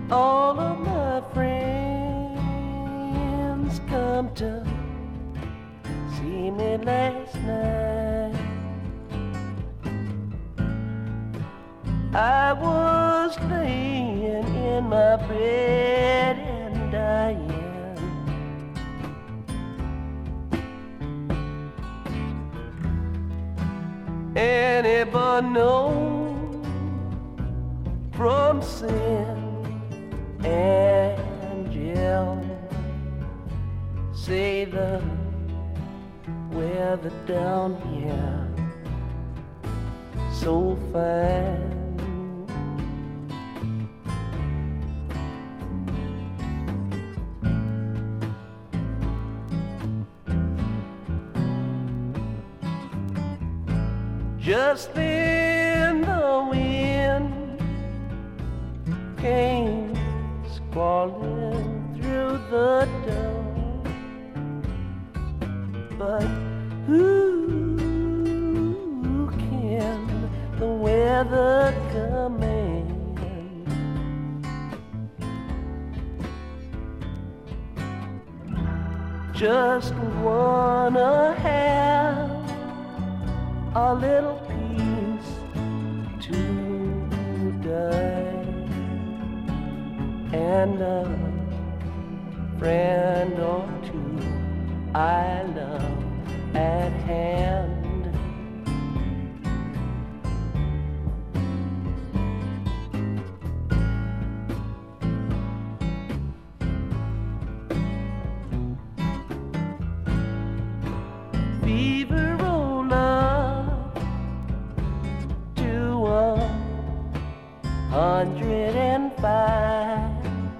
All of my friends come to see me last night. I was laying in my bed and dying. Anybody know from sin? Angel, say the weather down here so fine. Just then the wind came squalling through the door, but who can the weather command? Just wanna have a little peace today and a friend or two I love at hand. Fever roll up to 105.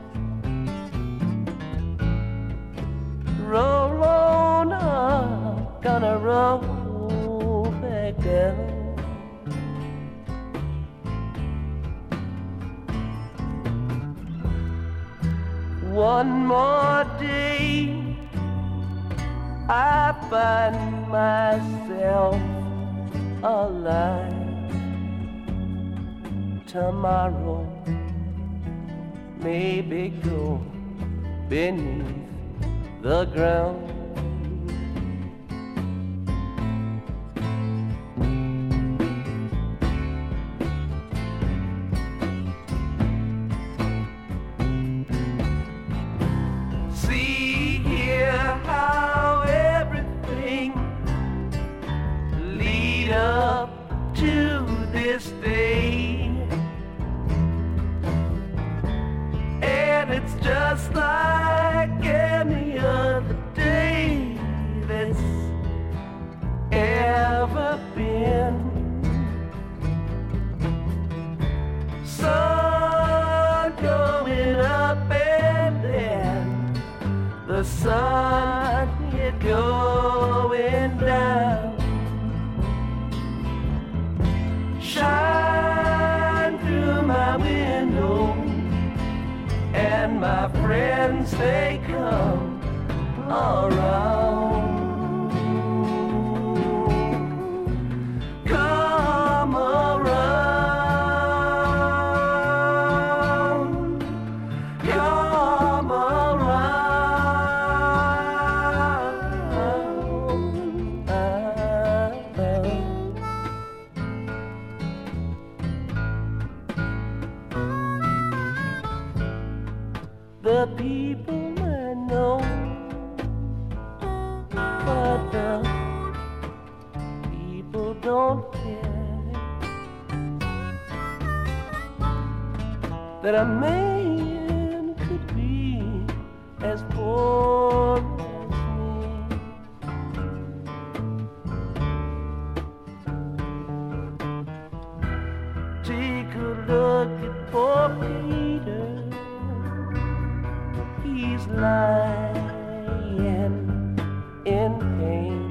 Roll on up, gonna roll back down. One more day, I find myself alive. Tomorrow, maybe go beneath the ground. See here how everything lead up to this day, and it's just like any other day that's ever been. Sun going up and then the sun it going down. Shine through my window and my friends they come around. Come around. Come the people I know, but the people don't care that a man could be as poor as me. Take a look at poor Peter. He's lying in pain.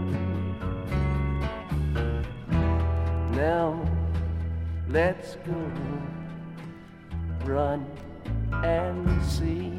Now let's go run and see.